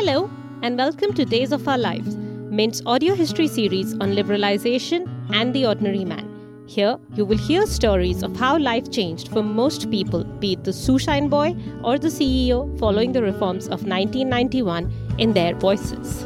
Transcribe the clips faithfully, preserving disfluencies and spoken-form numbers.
Hello, and welcome to Days of Our Lives, Mint's audio history series on liberalization and the ordinary man. Here, you will hear stories of how life changed for most people, be it the shoeshine boy or the C E O following the reforms of nineteen ninety-one in their voices.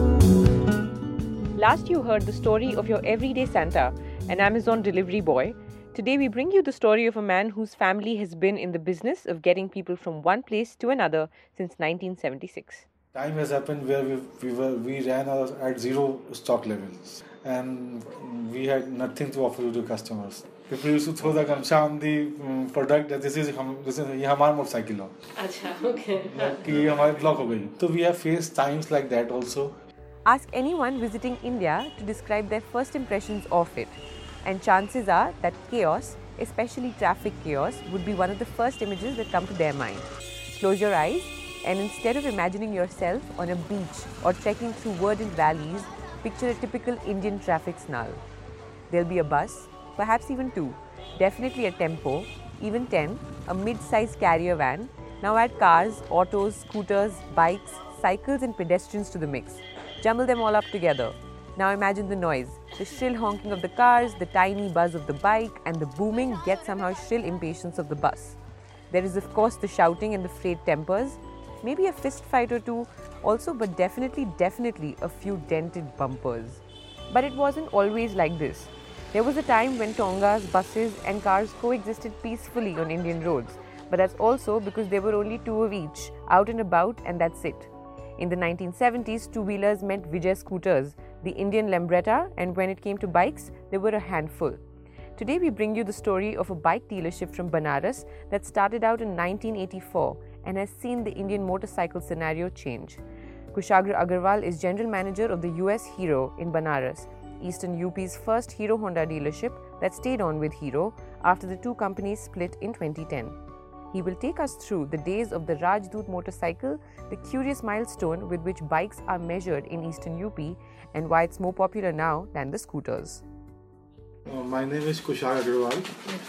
Last you heard the story of your everyday Santa, an Amazon delivery boy. Today we bring you the story of a man whose family has been in the business of getting people from one place to another since nineteen seventy-six. Time has happened where we we, were, we ran at zero stock levels and we had nothing to offer to the customers. People used to throw the gamcha on the um, product that this is hum, this is ये हमारा motorcycle. अच्छा, okay. कि ये हमारे block हो गई. So we have faced times like that also. Ask anyone visiting India to describe their first impressions of it, and chances are that chaos, especially traffic chaos, would be one of the first images that come to their mind. Close your eyes, and instead of imagining yourself on a beach or trekking through verdant valleys, picture a typical Indian traffic snarl. There'll be a bus, perhaps even two, definitely a tempo, even ten, a mid-sized carrier van. Now add cars, autos, scooters, bikes, cycles and pedestrians to the mix. Jumble them all up together. Now imagine the noise, the shrill honking of the cars, the tiny buzz of the bike, and the booming yet somehow shrill impatience of the bus. There is of course the shouting and the frayed tempers, maybe a fist fight or two also, but definitely, definitely a few dented bumpers. But it wasn't always like this. There was a time when Tongas, buses and cars coexisted peacefully on Indian roads, but that's also because there were only two of each, out and about, and that's it. In the nineteen seventies, two-wheelers meant Vijay scooters, the Indian Lambretta, and when it came to bikes, there were a handful. Today we bring you the story of a bike dealership from Banaras that started out in nineteen eighty-four and has seen the Indian motorcycle scenario change. Kushagra Agarwal is general manager of the U S Hero in Banaras, Eastern U P's first Hero Honda dealership that stayed on with Hero after the two companies split in twenty ten. He will take us through the days of the Rajdoot motorcycle, the curious milestone with which bikes are measured in Eastern U P, and why it's more popular now than the scooters. Uh, my name is Kushagra Agarwal.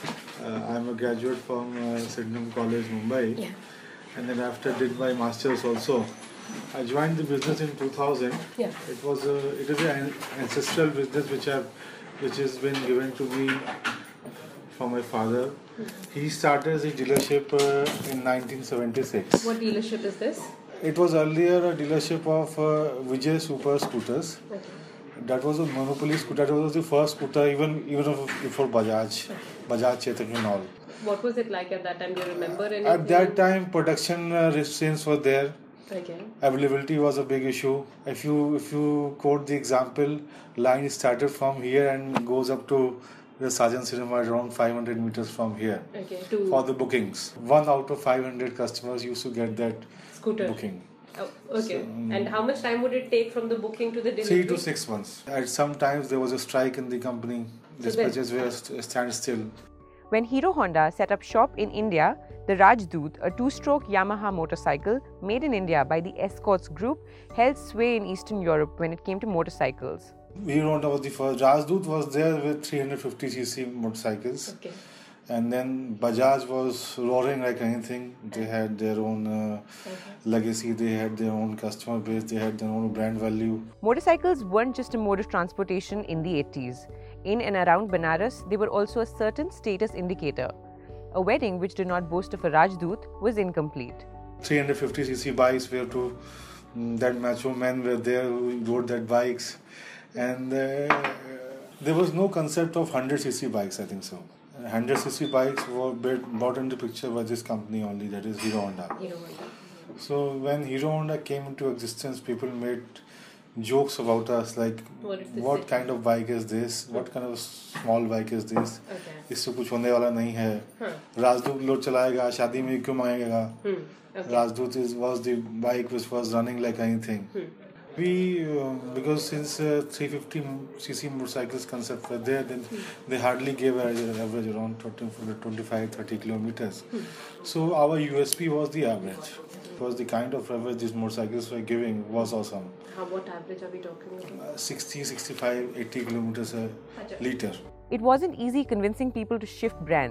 Uh, I'm a graduate from uh, Sydenham College, Mumbai. Yeah. And then after did my masters also. I joined the business in two thousand. Yeah. It was a, it is an ancestral business which have which has been given to me from my father. Mm-hmm. He started his dealership uh, in nineteen seventy-six. What dealership is this? It was earlier a dealership of uh, Vijay Super Scooters. Okay. That was a monopoly scooter. That was the first scooter even even before Bajaj, okay. Bajaj Chetak and all. What was it like at that time? Do you remember anything? At that time, production uh, restraints were there. Okay. Availability was a big issue. If you if you quote the example, line started from here and goes up to the Sergeant Cinema around five hundred meters from here. Okay. To for the bookings, one out of five hundred customers used to get that scooter booking. Oh, okay. So, um, and how much time would it take from the booking to the delivery? Three to six months. At some times there was a strike in the company. So dispatches were st- standstill. When Hero Honda set up shop in India, the Rajdoot, a two-stroke Yamaha motorcycle made in India by the Escorts Group, held sway in Eastern Europe when it came to motorcycles. Hero Honda was the first. Rajdoot was there with three hundred fifty c c motorcycles. Okay. And then Bajaj was roaring like anything. They had their own uh, okay. legacy, they had their own customer base, they had their own brand value. Motorcycles weren't just a mode of transportation in the eighties. In and around Banaras, they were also a certain status indicator. A wedding which did not boast of a Rajdoot was incomplete. three hundred fifty c c bikes were to um, that macho men were there who rode that bikes. And uh, there was no concept of one hundred c c bikes, I think so. one hundred c c bikes were brought into picture by this company only, that is Hero Honda. Hero Honda. So when Hero Honda came into existence, people made jokes about us like, what, what kind of bike is this? Hmm. What kind of small bike is this? Okay. इससे कुछ होने वाला नहीं है. राजदूत load चलाएगा, शादी में क्यों मांगेगा? Rajdoot is was the bike which was running like anything. Hmm. We, uh, because since uh, three hundred fifty c c motorcycles concept were there, then hmm. they hardly gave an average around twenty-five to thirty kilometers. Hmm. So our U S P was the average. Because the kind of average these motorcycles were giving was awesome. How what average are we talking about? Uh, sixty, sixty-five, eighty kilometers a litre. It wasn't easy convincing people to shift brands.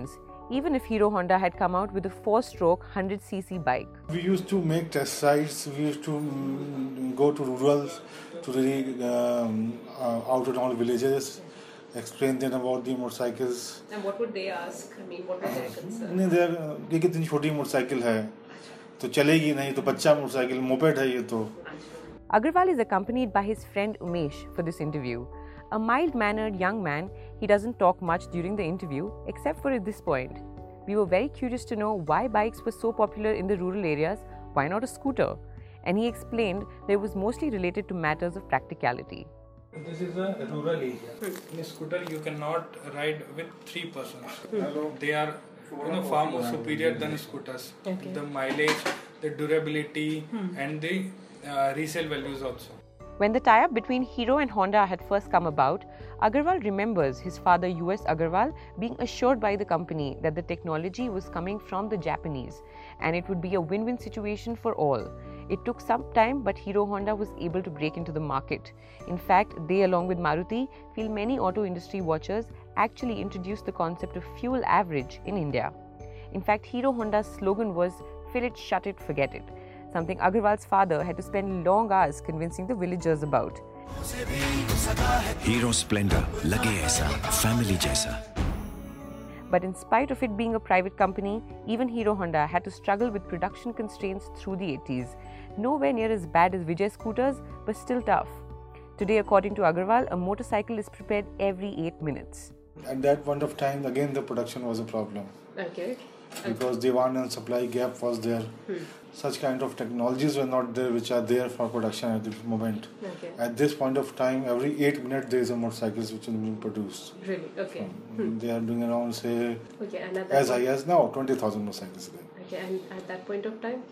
even if Hero Honda had come out with a four-stroke one hundred c c bike. We used to make test sites, we used to mm, go to rural, to the um, uh, out-of-town villages, explain them about the motorcycles. And what would they ask? I mean, what was their concern? नहीं, ये कितनी छोटी motorcycle है, तो चलेगी नहीं, तो बच्चा मोटरसाइकिल मोपेड है ये तो. Agarwal is accompanied by his friend Umesh for this interview. A mild-mannered young man, he doesn't talk much during the interview, except for at this point. We were very curious to know why bikes were so popular in the rural areas, why not a scooter? And he explained that it was mostly related to matters of practicality. This is a rural area. In a scooter, you cannot ride with three persons. They are you know, far more superior than scooters. Okay. The mileage, the durability, hmm. and the uh, resale values also. When the tie-up between Hero and Honda had first come about, Agarwal remembers his father U S Agarwal being assured by the company that the technology was coming from the Japanese and it would be a win-win situation for all. It took some time, but Hero Honda was able to break into the market. In fact, they along with Maruti feel many auto industry watchers actually introduced the concept of fuel average in India. In fact, Hero Honda's slogan was "Fill it, shut it, forget it," something Agarwal's father had to spend long hours convincing the villagers about. Hero Splendor, lage aisa, family jaisa. But in spite of it being a private company, even Hero Honda had to struggle with production constraints through the eighties. Nowhere near as bad as Vijay scooters, but still tough. Today, according to Agarwal, a motorcycle is prepared every eight minutes. At that point of time, again the production was a problem. Okay. Because demand and supply gap was there. Hmm. Such kind of technologies were not there which are there for production at this moment. Okay. At this point of time, every eight minutes there is a motorcycle which is being produced. Really? Okay. So, hmm. They are doing around, say, okay, and at that as point, high as now, twenty thousand motorcycles there. Okay, and at that point of time?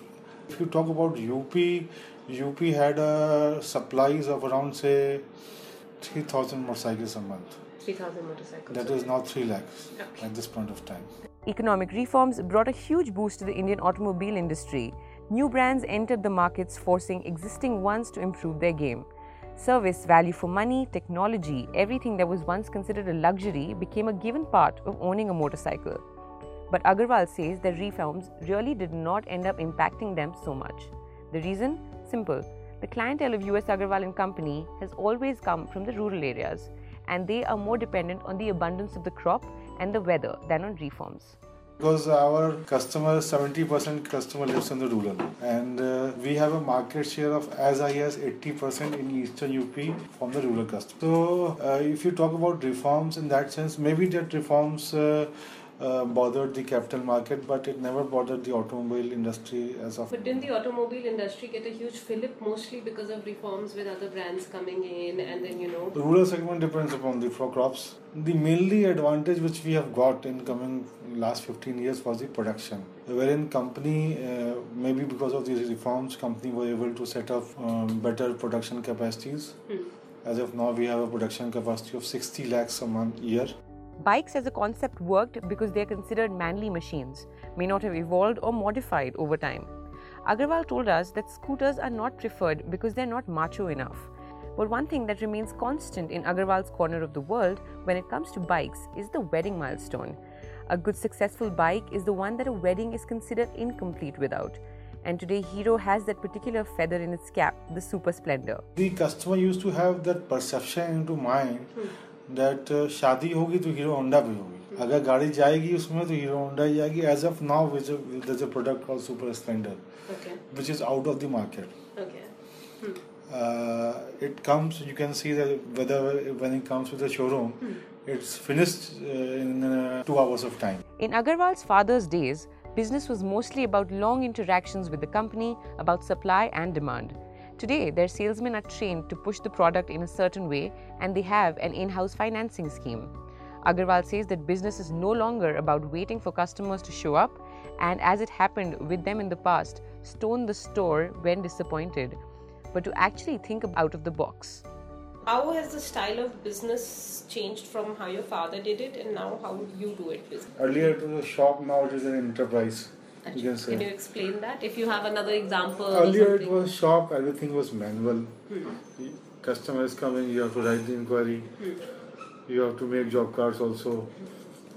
If you talk about U P, U P had uh, supplies of around, say, three thousand motorcycles a month. three thousand motorcycles. That okay. is now three lakhs okay. at this point of time. Economic reforms brought a huge boost to the Indian automobile industry. New brands entered the markets, forcing existing ones to improve their game. Service, value for money, technology, everything that was once considered a luxury became a given part of owning a motorcycle. But Agarwal says that reforms really did not end up impacting them so much. The reason? Simple. The clientele of U S Agarwal and Company has always come from the rural areas, and they are more dependent on the abundance of the crop and the weather than on reforms. Because our customers, seventy percent customer lives in the rural, and uh, we have a market share of as high as eighty percent in eastern U P from the rural customer. So uh, if you talk about reforms in that sense, maybe that reforms uh, uh, bothered the capital market, but it never bothered the automobile industry as of. But didn't the automobile industry get a huge fillip mostly because of reforms with other brands coming in, and then you know? The rural segment depends upon the crops. The mainly advantage which we have got in coming last fifteen years was the production, wherein company, uh, maybe because of these reforms, company were able to set up um, better production capacities. Hmm. As of now, we have a production capacity of sixty lakhs a month year. Bikes as a concept worked because they are considered manly machines, may not have evolved or modified over time. Agarwal told us that scooters are not preferred because they are not macho enough. But one thing that remains constant in Agarwal's corner of the world when it comes to bikes is the wedding milestone. A good successful bike is the one that a wedding is considered incomplete without. And today Hero has that particular feather in its cap, the Super Splendor. The customer used to have that perception into mind hmm. that uh, शादी होगी तो Hero Honda भी होगी. अगर गाड़ी जाएगी उसमें तो Hero Honda ही जाएगी. As of now, there's a product called Super Splendor, okay. which is out of the market. Okay. Hmm. Uh, it comes, you can see that whether when it comes to the showroom, hmm. it's finished uh, in uh, two hours of time. In Agarwal's father's days, business was mostly about long interactions with the company, about supply and demand. Today, their salesmen are trained to push the product in a certain way, and they have an in-house financing scheme. Agarwal says that business is no longer about waiting for customers to show up, and as it happened with them in the past, stone the store when disappointed, but to actually think out of the box. How has the style of business changed from how your father did it and now how you do it? Business? Earlier it was a shop, now it is an enterprise. You can, say. Can you explain that? If you have another example. Earlier it was shop, everything was manual. Hmm. Customer is coming, you have to write the inquiry. Hmm. You have to make job cards also.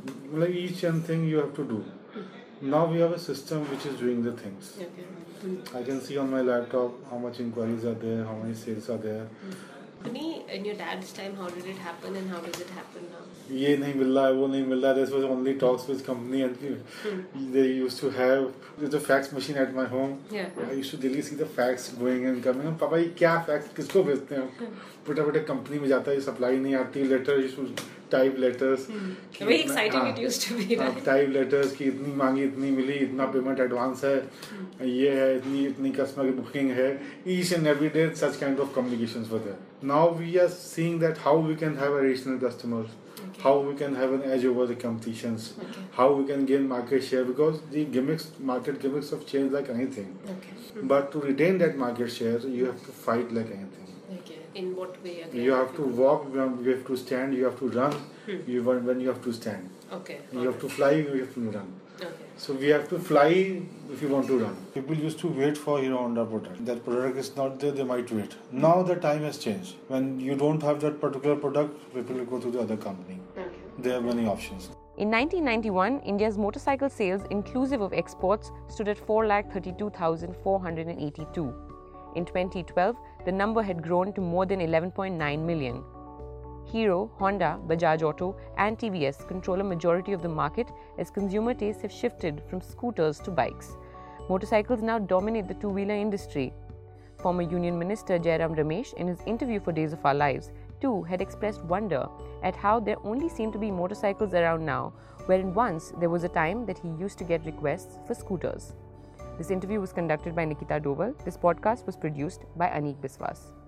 like each and thing you have to do. Now we have a system which is doing the things. Okay. I can see on my laptop how much inquiries are there, how many sales are there. Funny, in your dad's time, how did it happen and how does it happen now? ये नहीं मिल रहा है, वो नहीं मिल रहा है. This was only talks with company and hmm. they used to have the fax machine at my home. Yeah. I used to daily see the fax going and coming. पापा ये क्या fax किसको भेजते हैं? बड़े-बड़े कंपनी में जाता है, सप्लाई नहीं आती, letter issue type letters. Very exciting it used to be. Type letters की इतनी मांगी, इतनी मिली, इतना पेमेंट एडवांस है, ये है, इतनी इतनी कस्टमर की बुकिंग है. Each and every day such kind of communications were there. Now we are seeing that how we can have additional customers. Okay. How we can have an edge over the competitions, okay. How we can gain market share, because the gimmicks, market gimmicks have changed like anything. Okay. Mm-hmm. But to retain that market share, you have to fight like anything. Okay. In what way? Again? You have to walk, you have to stand, you have to run. Hmm. You when you have to stand. Okay. You have to fly, you have to run. Okay. So we have to fly if you want to run. People used to wait for Hero Honda product. That product is not there, they might wait. Now the time has changed. When you don't have that particular product, people will go to the other company. Okay. There are many options. In nineteen ninety-one, India's motorcycle sales inclusive of exports stood at four lakh thirty-two thousand four hundred eighty-two. In twenty twelve, the number had grown to more than eleven point nine million. Hero, Honda, Bajaj Auto and T V S control a majority of the market as consumer tastes have shifted from scooters to bikes. Motorcycles now dominate the two-wheeler industry. Former Union Minister Jairam Ramesh, in his interview for Days of Our Lives, too had expressed wonder at how there only seem to be motorcycles around now, wherein once there was a time that he used to get requests for scooters. This interview was conducted by Nikita Doval. This podcast was produced by Anik Biswas.